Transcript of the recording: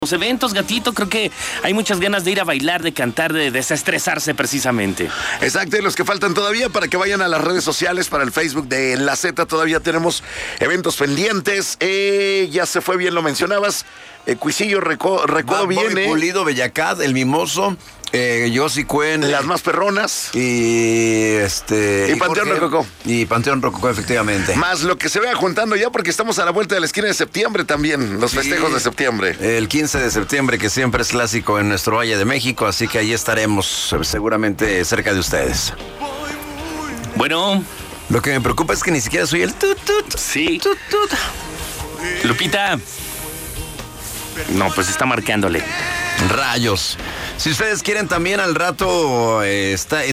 Los eventos, Gatito, creo que hay muchas ganas de ir a bailar, de cantar, de desestresarse precisamente. Exacto, y los que faltan todavía para que vayan a las redes sociales, para el Facebook de La Z, todavía tenemos eventos pendientes. Ya se fue, bien lo mencionabas. Cuisillo Recodo viene. Pulido, Bellacat, El Mimoso, Yossi Cuen. Las Más Perronas. Y Panteón Rococó. Y Panteón Rococó, efectivamente. Más lo que se vea juntando ya, porque estamos a la vuelta de la esquina de septiembre también, los festejos de septiembre. El 15 de septiembre, que siempre es clásico en nuestro Valle de México, así que ahí estaremos seguramente cerca de ustedes. Bueno. Lo que me preocupa es que ni siquiera soy el tut. Sí. Tut. Lupita. No, pues está marcándole. Rayos. Si ustedes quieren también al rato está